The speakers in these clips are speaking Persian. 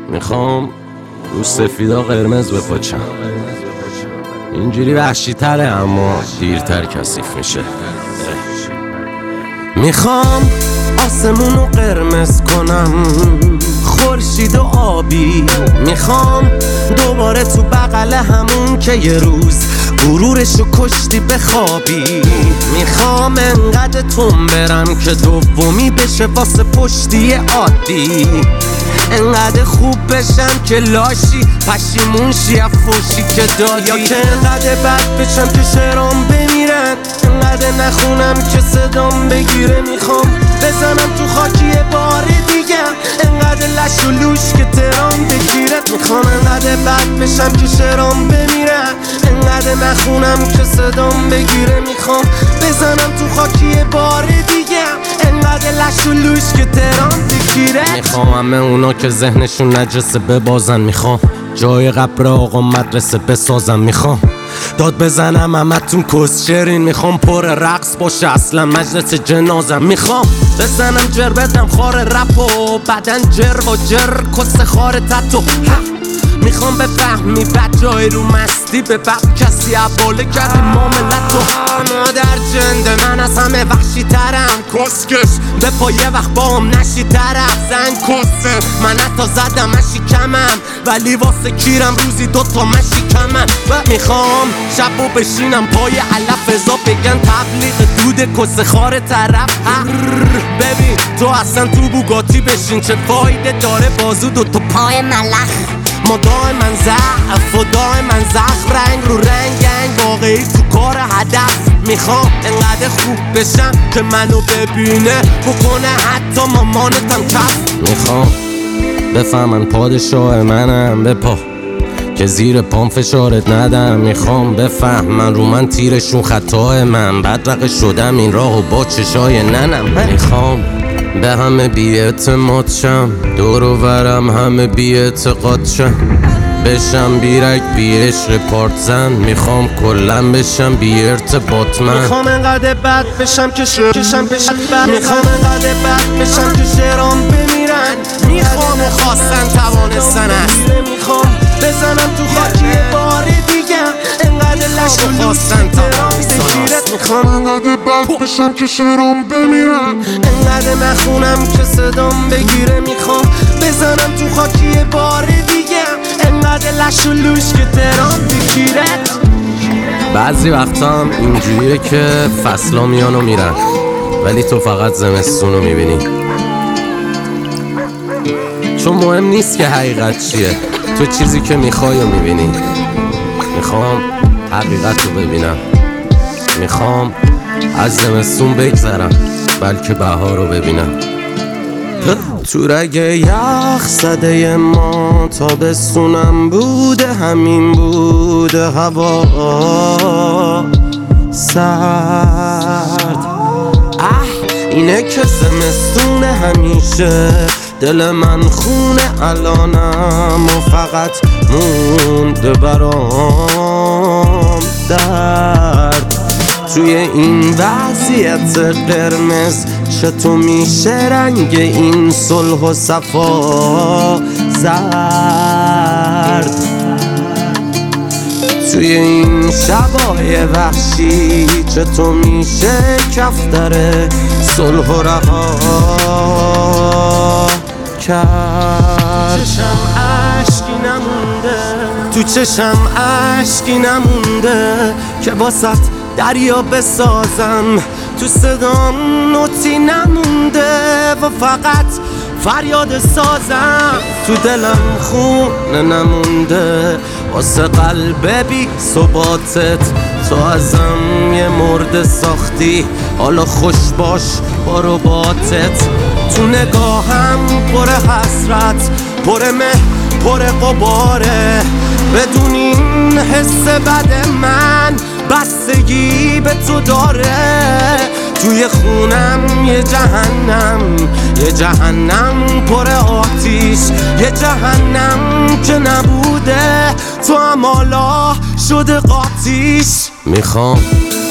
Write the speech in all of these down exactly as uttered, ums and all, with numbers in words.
میخوام رو سفیدا قرمز بپاچم، اینجوری وحشی تره اما دیرتر کثیف میشه. میخوام آسمونو قرمز کنم، خورشید و آبی. میخوام دوباره تو بغل همون که یه روز غرورشو کشتی بخوابی. میخوام انقدر تون برم که دومی بشه واسه پشتی عادی، انقدر خوب بشم که لاشی پشیمون شی افوشی که دادی، یا که انقدر بد بشم که شعرام بمیرن، انقدر نخونم که صدام بگیره. میخوام بزنم تو خاکی بار دیگه، انقدر لش و لوش که ترام بگیره. میخوام انقدر بد بشم که شعرام بمیرن، انقدر نخونم که صدام بگیره. میخوام بزنم تو خاکی بار دیگه، انقدر لش و لوش که ترام بگیره. میخوام همه اونا که ذهنشون نجسه ببازن، میخوام جای قبر آقا مدرسه بسازم. میخوام داد بزنم همتون کسچرین، میخوام پر رقص باشه اصلا مجلس جنازم. میخوام بزنم جر بدم خار رپ و بدن جر و جر کس خار تتو. میخوام بفهمی بد جای رو مستی به بد کسی عباله کردی معاملتو. مادر جنده من از همه وحشی ترم، کسکش به پا یه وقت با هم نشی طرف. زن کسه من حتی زدم مشی کمم، ولی واسه کیرم روزی دوتا مشی کمم. و میخوام شب و بشینم پای علف ازا بگن تبلیغ دود کس خار طرف. ببین تو اصلا تو بوگاتی بشین چه فایده داره بازو دوتا پای ملخ. ما دائما ضعف و دائما زخم، رنگ رو رنگ گنگ واقعی تو کار هدف. میخوام انقدر خوب بشم که منو ببینه بکنه حتی مامانتم کف. میخوام بفهمن پادشاه منم بپا که زیر پام فشارت ندم. میخوام بفهمن رو من تیرشون خطای من، بدرقه شدم این راهو با چشای ننم. میخوام به همه بی اعتماد شم، دور و برم همه بی اعتقاد شم، بشم بیرک بی عشق پارت زن. میخوام کلن بشم بی ارتباط من. میخوام انقدر بد بشم که شعر کشم بشم بد. میخوام انقدر بد بشم که شعرام بمیرن. میخوام خواستن توانستن است. میخوام بزنم تو خاکی بار دیگه، انقدر لش و خواستن توانستن است. میخوام انقدر بد بشم که شعرام بمیرن، انقدر نخونم که صدام بگیره. میخوام بزنم تو خاکی بار دیگه، انقدر لش و لوش که ترام بگیره. بعضی وقتا هم اینجوریه که فصلا میان و میرن، ولی تو فقط زمستون رو میبینی، چون مهم نیست که حقیقت چیه، تو چیزی که میخوای رو میبینی. میخوام حقیقت رو ببینم، میخوام از زمستون بگذرم بلکه بهار رو ببینم. تو رگ یخ زده ما تابستونم بوده، همین بوده هوا سرد. اه اینه که زمستونه همیشه، دل من خونه الانم و فقط مونده برام درد. توی این وضعیت قرمز چطور میشه رنگ این صلح و صفا زرد؟ توی این شبای وحشی چطور میشه کفتر صلح و رها کرد؟ چشم عشقی نمونده، تو چشم عشقی نمونده که واسط دریا بسازم، تو صدام نوتی نمونده و فقط فریاد سازم. تو دلم خونه نمونده واسه قلب بی ثباتت، تو ازم یه مرد ساختی حالا خوش باش با رباطت. تو نگاهم پر حسرت، پر مه، پر غباره، بدون این حس بد من بستگی به تو داره. توی خونم یه جهنم، یه جهنم پر آتیش، یه جهنم که نبوده تو هم حالا شده قاتیش. میخوام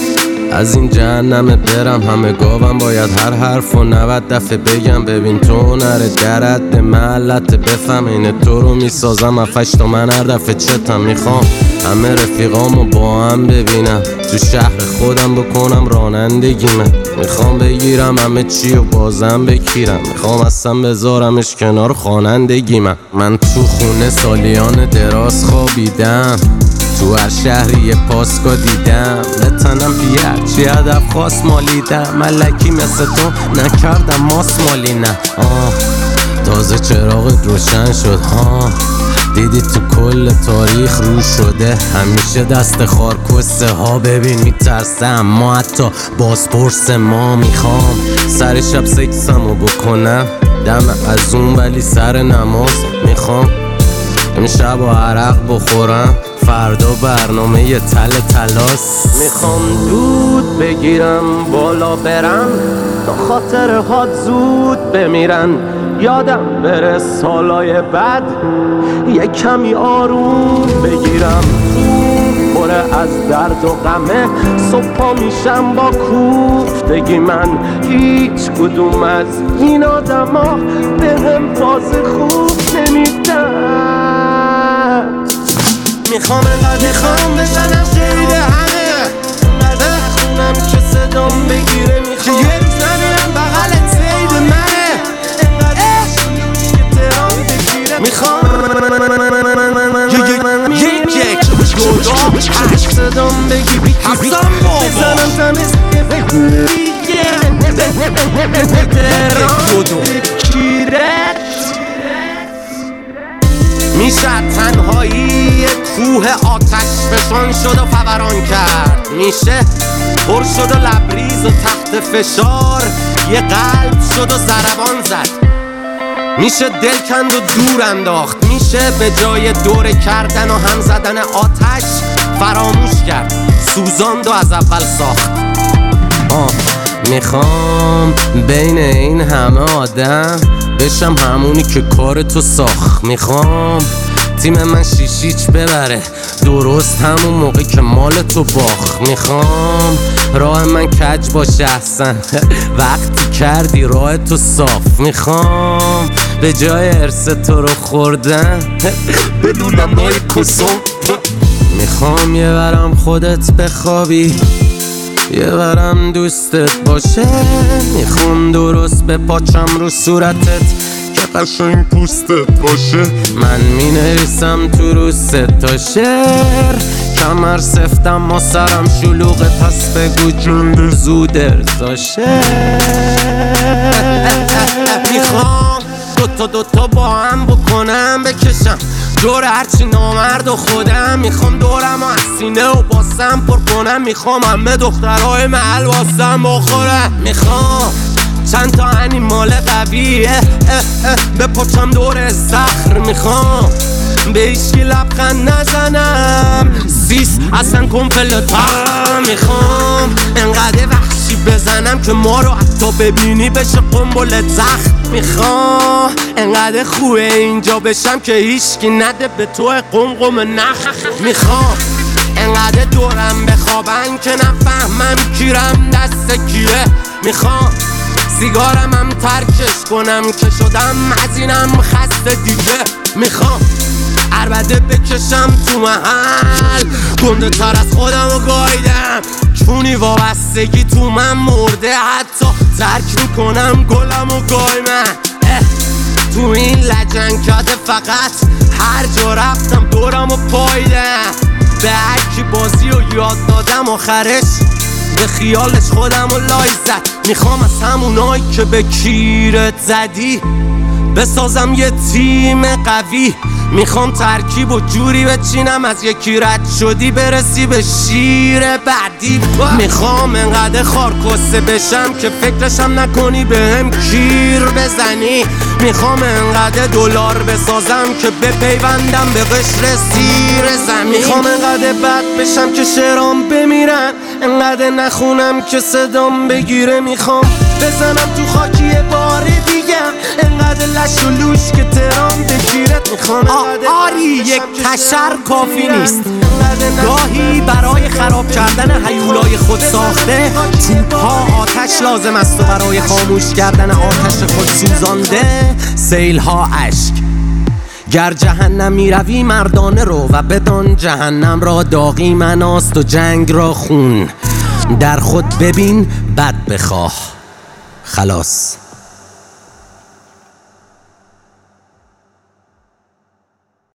از این جهنم برم همه گاوم باید هر حرف و نود دفعه بگم ببین تو نره درد محلت بفهم اینه تو رو میسازم افش تا من هر دفعه چتم میخوام همه رفیقامو با هم ببینم تو شهر خودم بکنم رانندگی من میخوام بگیرم همه چی و بازم بکیرم میخوام اصلا بذارمش کنار خوانندگی من من تو خونه سالیان دراز خوابیدم تو هر شهری یه پاسکا دیدم به تنم بیاد چی هدف خواست مالیدم ملکی مثل تو نکردم ماس مالی نه آه تازه چراغت روشن شد ها دیدی تو کل تاریخ رو شده همیشه دست خارکسته ها ببین میترسه اما حتی بازپرس ما میخوام سر شب سکسمو بکنم دم از اون ولی سر نماز میخوام امشب و عرق بخورم فردا برنامه یه تل تلاس میخوام دود بگیرم بالا برم تا خاطر هات زود بمیرن یادم بره سالای بعد یه کمی آروم بگیرم خوب بره از درد و غمه صبحا میشم با کوفتگی من هیچ کدوم از این آدم ها به هم فاز خوب نمیدن میخوام انقدر میخوام بزنم شهید همه انقدر خونم که صدام بگیره میخوام که یه روز نمیرم بغلت زید منه انقدر شونی که ترام بگیره میخوام یک یک دو دو هشت صدام بگی حسن بابا بزنم تمیز ترام بگیره میشه تنهایی کوه آتش فشان شد و فوران کرد میشه پر شد و لبریز و تحت فشار یه قلب شد و ضربان زد میشه دل کند و دور انداخت میشه به جای دور کردن و هم زدن آتش فراموش کرد سوزاند و از اول ساخت آه میخوام بین این همه آدم بشم همونی که کار تو ساخت میخوام تیم من شیشیچ ببره درست همون موقع که مال تو باخت میخوام راه من کج باشه احسن وقتی کردی راه تو صاف میخوام به جای ارث تو رو خوردن بدونم نای کسم میخوام یه برم خودت بخوابی یه برم دوستت باشه میخوام درست به پاچم رو صورتت که قشنگ پوستت باشه من می نویسم تو رو سه تا شعر کمر سفتم ما سرم شلوغه پس بگو جون زود ارزاشه میخوام دوتا دوتا با هم بکنم بکشم دور هرچی نامرد و خودم میخوام دورم و از سینه و باسم پر کنم میخوام همه دخترهای محل واسم بخورم میخوام چند تا انیمال قویه بپاچم دور صخر میخوام به ایشکی لبخند نزنم سیس اصلا کنفل تخم میخوام انقدر وحشی بزنم که ما رو حتی ببینی بشه قنبل زخم میخوام انقدر خوبه اینجا بشم که هیچکی نده به تو قمقم نخ میخوام انقدر دورم بخوابن که نفهمم کیرم دست کیه میخوام سیگارم هم ترکش کنم که شدم از اینم خسته دیگه میخوام عربده بکشم تو محل گنده تر از خودم رو گایدم چونی وابستگی تو من مرده حتی ترک میکنم گلم و گای من تو این لجنکده فقط هر جا رفتم دورم و پایدم به هرکی بازی رو یاد دادم آخرش به خیالش خودم رو لای زد میخوام از همونایی که به کیرت زدی بسازم یه تیم قوی میخوام ترکیب و جوری بچینم از یکی رد شدی برسی به شیر بعدی میخوام انقدر خارکسته بشم که فکرشم نکنی به هم کیر بزنی میخوام انقدر دلار بسازم که بپیوندم به قشر سیر زمین میخوام انقدر بد بشم که شعرام بمیرن انقدر نخونم که صدام بگیره میخوام بزنم تو خاکی بار دیگم انقدر لش و لوش که ترام بگیرت میخوام آری یک تشر کافی نیست گاهی برای خراب کردن هیولای خود ساخته توپ‌ها آتش لازم است و برای خاموش کردن آتش خود سوزانده سیل‌ها اشک. گر جهنم می روی مردانه رو و بدان جهنم را داغی مناست و جنگ را خون. در خود ببین بد بخواه. خلاص.